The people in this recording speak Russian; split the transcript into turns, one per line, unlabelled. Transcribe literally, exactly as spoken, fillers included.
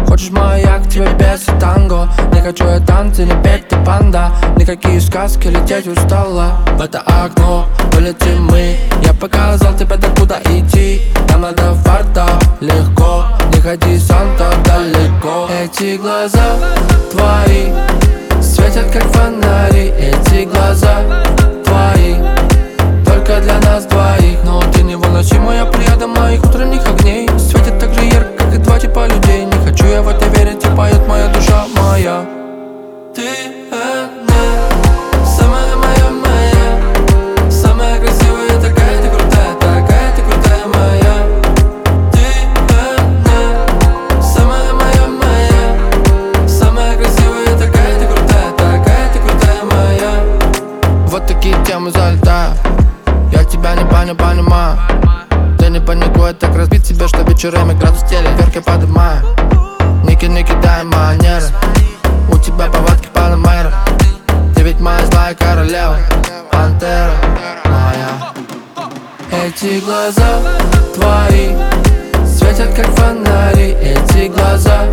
Хочешь маяк, тебе без и танго. Не хочу я танцы, не петь ты панда. Никакие сказки, лететь устала. В это окно полетим мы. Я показал тебе, докуда идти. Нам надо фарта, легко. Не ходи, Санта, далеко. Эти глаза твои светят как фонари. Эти глаза твои только для нас двоих. Но ты невыносима, я приеду моих утренних огней. Светит так же ярко, как и два типа людей. Не хочу я в это верить, и поет моя душа моя. Ты одна, самая моя, моя. Самая красивая, такая ты крутая, такая ты крутая моя. Ты одна, самая моя, моя. Самая красивая, такая ты крутая, такая ты крутая моя. Вот такие темы залетаю. Я тебя не понял, понимаю. Ты не паникуй, так разбить себе, что вечерами градус теле вверх поднимаю. Ники, не кидай манеры. У тебя повадки Панамера. Ты ведь моя злая королева, пантера моя. Эти глаза твои светят как фонари. Эти глаза